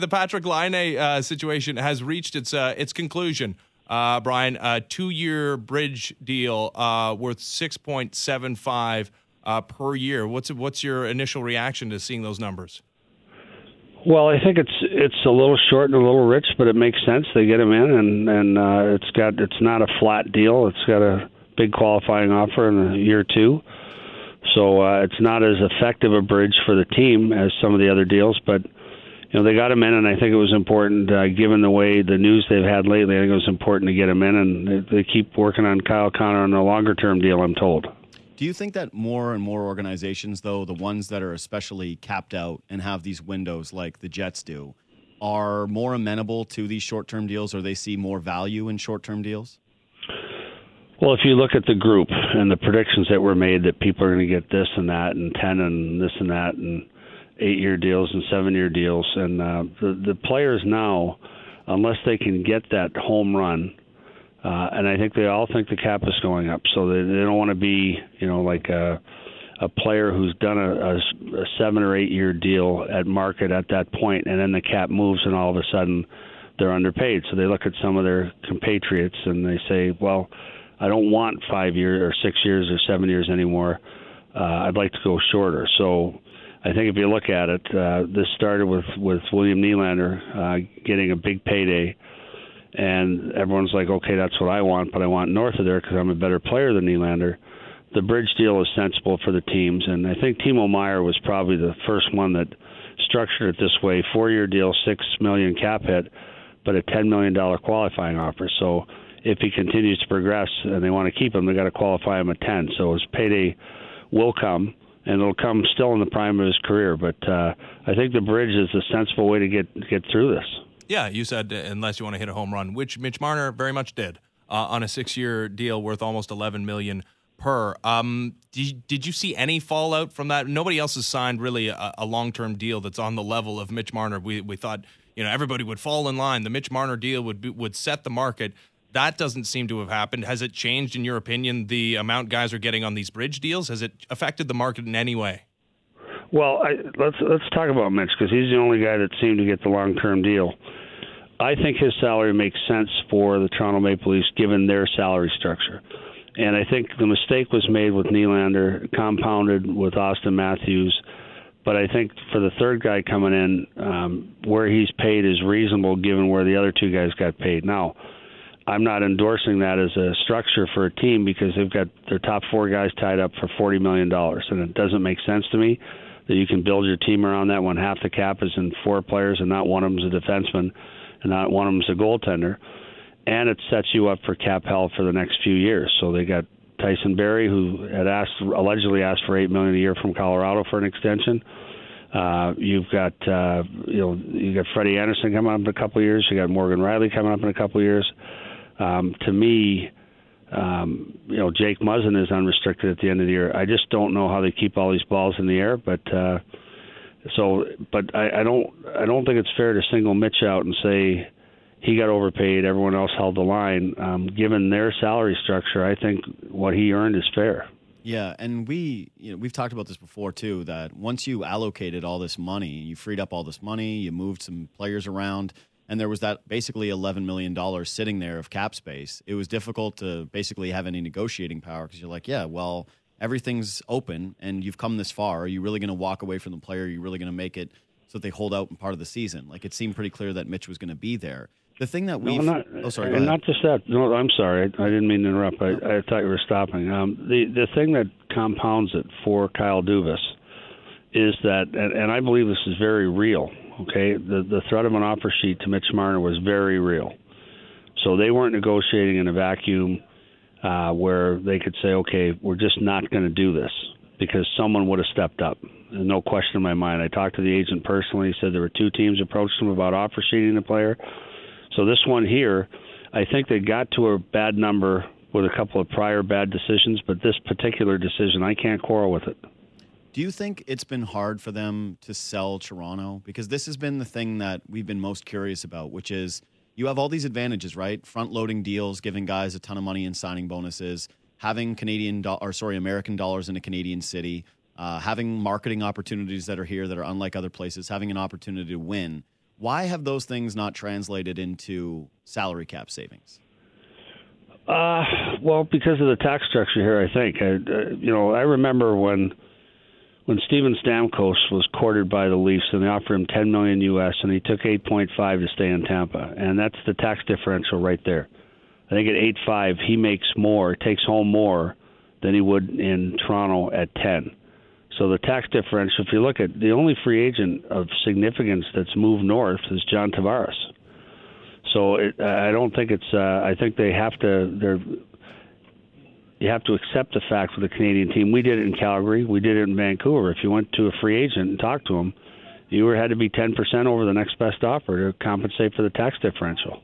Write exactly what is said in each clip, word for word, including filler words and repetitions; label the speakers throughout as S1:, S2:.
S1: The Patrik Laine uh, situation has reached its uh, its conclusion. Uh, Brian, a two-year bridge deal uh, worth six point seven five uh, per year. What's what's your initial reaction to seeing those numbers?
S2: Well, I think it's it's a little short and a little rich, but it makes sense. They get him in, and and uh, it's got it's not a flat deal. It's got a big qualifying offer in year two, so uh, it's not as effective a bridge for the team as some of the other deals, but. You know, they got him in, and I think it was important, uh, given the way the news they've had lately, I think it was important to get him in, and they, they keep working on Kyle Connor on a longer-term deal, I'm told.
S3: Do you think that more and more organizations, though, the ones that are especially capped out and have these windows like the Jets do, are more amenable to these short-term deals, or they see more value in short-term deals?
S2: Well, if you look at the group and the predictions that were made that people are going to get this and that and ten and this and that and eight-year deals and seven-year deals, and uh, the the players now, unless they can get that home run, uh, and I think they all think the cap is going up, so they, they don't want to be, you know, like a a player who's done a, a, a seven or eight-year deal at market at that point, and then the cap moves, and all of a sudden they're underpaid. So they look at some of their compatriots and they say, well, I don't want five years or six years or seven years anymore. Uh, I'd like to go shorter. So I think if you look at it, uh, this started with, with William Nylander uh, getting a big payday, and everyone's like, okay, that's what I want, but I want north of there because I'm a better player than Nylander. The bridge deal is sensible for the teams, and I think Timo Meier was probably the first one that structured it this way: four-year deal, six million cap hit, but a ten million dollars qualifying offer. So if he continues to progress and they want to keep him, they got to qualify him at ten. So his payday will come. And it'll come still in the prime of his career. But uh, I think the bridge is a sensible way to get get through this.
S1: Yeah, you said uh, unless you want to hit a home run, which Mitch Marner very much did uh, on a six-year deal worth almost eleven million dollars per. Um, did, did you see any fallout from that? Nobody else has signed really a, a long-term deal that's on the level of Mitch Marner. We we thought you know everybody would fall in line. The Mitch Marner deal would be, would set the market. That doesn't seem to have happened. Has it changed, in your opinion, the amount guys are getting on these bridge deals? Has it affected the market in any way?
S2: Well, I, let's let's talk about Mitch, because he's the only guy that seemed to get the long-term deal. I think his salary makes sense for the Toronto Maple Leafs, given their salary structure. And I think the mistake was made with Nylander, compounded with Austin Matthews. But I think for the third guy coming in, um, where he's paid is reasonable, given where the other two guys got paid. Now, I'm not endorsing that as a structure for a team because they've got their top four guys tied up for forty million dollars, and it doesn't make sense to me that you can build your team around that when half the cap is in four players and not one of them's a defenseman and not one of them's a goaltender, and it sets you up for cap hell for the next few years. So they got Tyson Barrie, who had asked allegedly asked for eight million dollars a year from Colorado for an extension. Uh, you've got uh, you know you got Freddie Anderson coming up in a couple of years. You got Morgan Riley coming up in a couple of years. Um, to me, um, you know, Jake Muzzin is unrestricted at the end of the year. I just don't know how they keep all these balls in the air. But uh, so, but I, I don't, I don't think it's fair to single Mitch out and say he got overpaid. Everyone else held the line. Um, given their salary structure, I think what he earned is fair.
S3: Yeah, and we, you know, we've talked about this before too. That once you allocated all this money, you freed up all this money, you moved some players around. And there was that basically eleven million dollars sitting there of cap space. It was difficult to basically have any negotiating power because you're like, yeah, well, everything's open and you've come this far. Are you really going to walk away from the player? Are you really going to make it so that they hold out in part of the season? Like, it seemed pretty clear that Mitch was going to be there. The thing that we
S2: no,
S3: oh sorry,
S2: and not just that. No, I'm sorry. I, I didn't mean to interrupt. I, I thought you were stopping. Um, the the thing that compounds it for Kyle Dubas is that, and, and I believe this is very real. Okay, the the threat of an offer sheet to Mitch Marner was very real. So they weren't negotiating in a vacuum uh, where they could say, okay, we're just not going to do this, because someone would have stepped up. There's no question in my mind. I talked to the agent personally. He said there were two teams approached him about offer sheeting the player. So this one here, I think they got to a bad number with a couple of prior bad decisions, but this particular decision, I can't quarrel with it.
S3: Do you think it's been hard for them to sell Toronto? Because this has been the thing that we've been most curious about, which is you have all these advantages, right? Front-loading deals, giving guys a ton of money in signing bonuses, having Canadian do- or sorry, American dollars in a Canadian city, uh, having marketing opportunities that are here that are unlike other places, having an opportunity to win. Why have those things not translated into salary cap savings?
S2: Uh, well, because of the tax structure here, I think. I, uh, you know, I remember when when Steven Stamkos was courted by the Leafs and they offered him ten million dollars U S and he took eight point five to stay in Tampa, and that's the tax differential right there. I think at eight point five he makes more, takes home more than he would in Toronto at ten. So the tax differential, if you look at the only free agent of significance that's moved north is John Tavares. So it, I don't think it's. Uh, I think they have to. They're. You have to accept the fact for the Canadian team. We did it in Calgary. We did it in Vancouver. If you went to a free agent and talked to him, you were had to be ten percent over the next best offer to compensate for the tax differential.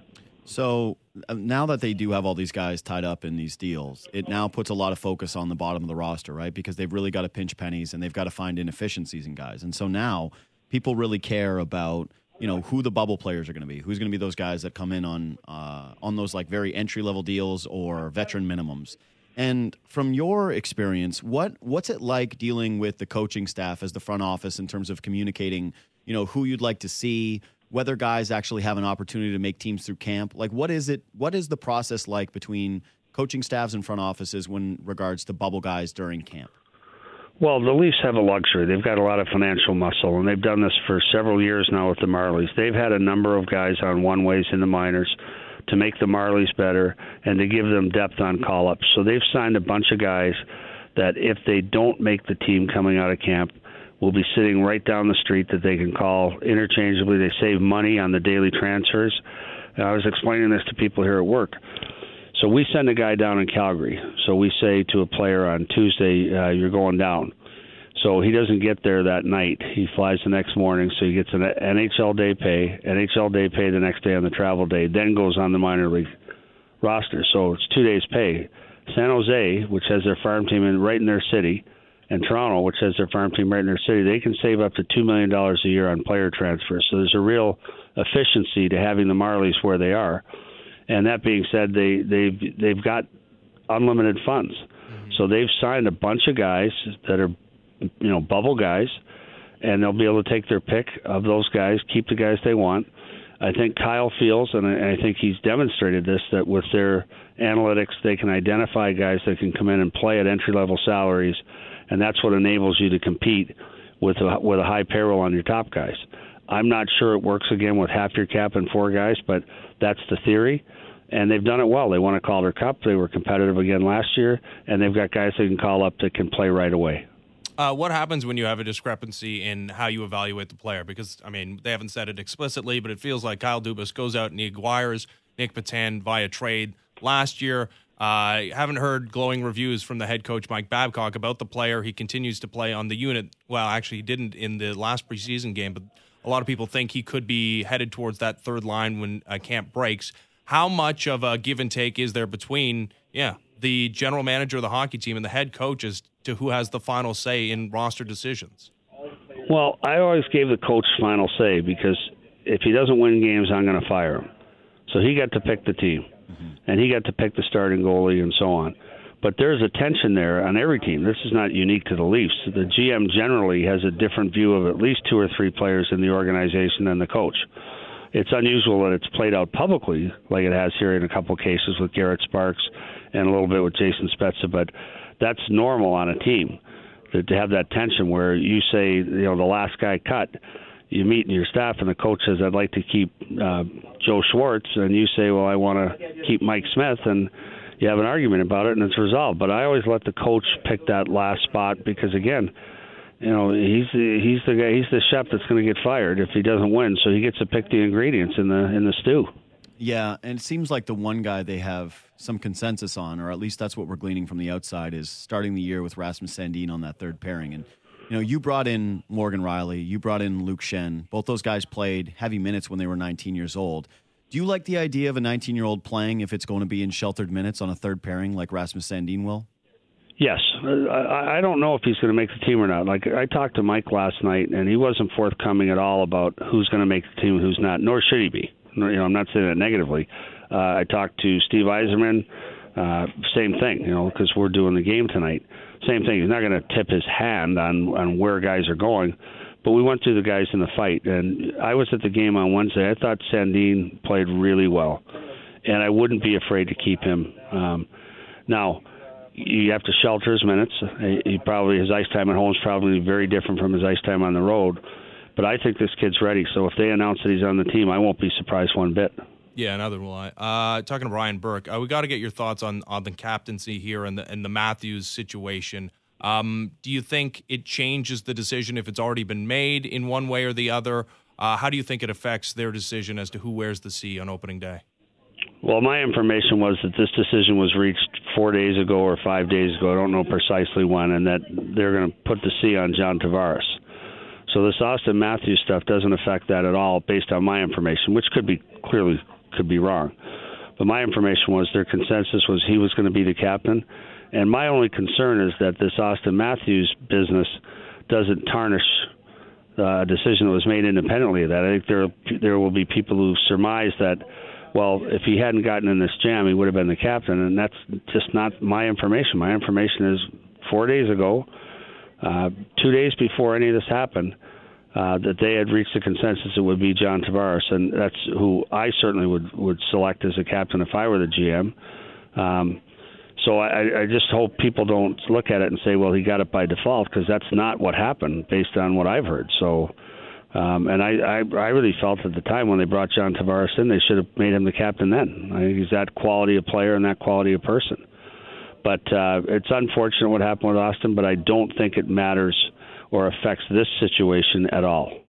S3: So now that they do have all these guys tied up in these deals, it now puts a lot of focus on the bottom of the roster, right? Because they've really got to pinch pennies and they've got to find inefficiencies in guys. And so now people really care about, you know, who the bubble players are going to be. Who's going to be those guys that come in on uh, on those like very entry level deals or veteran minimums. And from your experience, what what's it like dealing with the coaching staff as the front office in terms of communicating, you know, who you'd like to see, whether guys actually have an opportunity to make teams through camp? Like, what is it? What is the process like between coaching staffs and front offices when regards to bubble guys during camp?
S2: Well, the Leafs have a luxury. They've got a lot of financial muscle, and they've done this for several years now with the Marlies. They've had a number of guys on one-ways in the minors to make the Marlies better and to give them depth on call-ups. So they've signed a bunch of guys that if they don't make the team coming out of camp, will be sitting right down the street that they can call interchangeably. They save money on the daily transfers. And I was explaining this to people here at work. So we send a guy down in Calgary. So we say to a player on Tuesday, uh, you're going down. So he doesn't get there that night. He flies the next morning, so he gets an N H L day pay, N H L day pay the next day on the travel day, then goes on the minor league roster. So it's two days' pay. San Jose, which has their farm team in, right in their city, and Toronto, which has their farm team right in their city, they can save up to two million dollars a year on player transfers. So there's a real efficiency to having the Marlies where they are. And that being said, they, they've, they've got unlimited funds. Mm-hmm. So they've signed a bunch of guys that are, you know, bubble guys, and they'll be able to take their pick of those guys, keep the guys they want. I think Kyle feels, and I, I think he's demonstrated this, that with their analytics, they can identify guys that can come in and play at entry-level salaries, and that's what enables you to compete with a, with a high payroll on your top guys. I'm not sure it works again with half your cap and four guys, but that's the theory, and they've done it well. They won a Calder Cup. They were competitive again last year, and they've got guys they can call up that can play right away.
S1: Uh, what happens when you have a discrepancy in how you evaluate the player? Because, I mean, they haven't said it explicitly, but it feels like Kyle Dubas goes out and he acquires Nick Petan via trade last year. I uh, haven't heard glowing reviews from the head coach, Mike Babcock, about the player. He continues to play on the unit. Well, actually, he didn't in the last preseason game, but a lot of people think he could be headed towards that third line when uh, camp breaks. How much of a give and take is there between, yeah, the general manager of the hockey team and the head coach as to who has the final say in roster decisions?
S2: Well, I always gave the coach final say because if he doesn't win games, I'm going to fire him. So he got to pick the team, mm-hmm. and he got to pick the starting goalie and so on. But there's a tension there on every team. This is not unique to the Leafs. The G M generally has a different view of at least two or three players in the organization than the coach. It's unusual that it's played out publicly like it has here in a couple of cases with Garrett Sparks and a little bit with Jason Spezza, but that's normal on a team to, to have that tension where you say, you know, the last guy cut, you meet in your staff and the coach says, I'd like to keep uh, Joe Schwartz, and you say, well, I want to keep Mike Smith, and you have an argument about it and it's resolved. But I always let the coach pick that last spot because, again, you know, he's the, he's the guy, he's the chef that's going to get fired if he doesn't win, so he gets to pick the ingredients in the in the stew.
S3: Yeah, and it seems like the one guy they have some consensus on, or at least that's what we're gleaning from the outside, is starting the year with Rasmus Sandin on that third pairing. And, you know, you brought in Morgan Rielly, you brought in Luke Schenn. Both those guys played heavy minutes when they were nineteen years old. Do you like the idea of a nineteen-year-old playing if it's going to be in sheltered minutes on a third pairing like Rasmus Sandin will?
S2: Yes. I, I don't know if he's going to make the team or not. Like, I talked to Mike last night, and he wasn't forthcoming at all about who's going to make the team and who's not, nor should he be. You know, I'm not saying that negatively. Uh, I talked to Steve Yzerman, uh, same thing, you know, because we're doing the game tonight. Same thing. He's not going to tip his hand on, on where guys are going. but we went through the guys in the fight. And I was at the game on Wednesday. I thought Sandin played really well, and I wouldn't be afraid to keep him. Um, now, you have to shelter his minutes. He probably his ice time at home is probably very different from his ice time on the road. But I think this kid's ready. So if they announce that he's on the team, I won't be surprised one bit.
S1: Yeah, neither will I. Uh, talking to Brian Burke, uh, we got to get your thoughts on, on the captaincy here and the and the Matthews situation. Um, do you think it changes the decision if it's already been made in one way or the other? Uh, how do you think it affects their decision as to who wears the C on opening day?
S2: Well, my information was that this decision was reached four days ago or five days ago. I don't know precisely when, and that they're going to put the C on John Tavares. So this Austin Matthews stuff doesn't affect that at all based on my information, which could be clearly could be wrong. But my information was their consensus was he was going to be the captain. And my only concern is that this Austin Matthews business doesn't tarnish a decision that was made independently of that. I think there there will be people who surmise that, well, if he hadn't gotten in this jam, he would have been the captain, and that's just not my information. My information is four days ago, uh, two days before any of this happened, uh, that they had reached a consensus it would be John Tavares, and that's who I certainly would, would select as a captain if I were the G M. Um, so I, I just hope people don't look at it and say, well, he got it by default, because that's not what happened based on what I've heard. So, um, and I, I, I really felt at the time when they brought John Tavares in, they should have made him the captain then. I think he's that quality of player and that quality of person. But uh, it's unfortunate what happened with Austin, but I don't think it matters or affects this situation at all.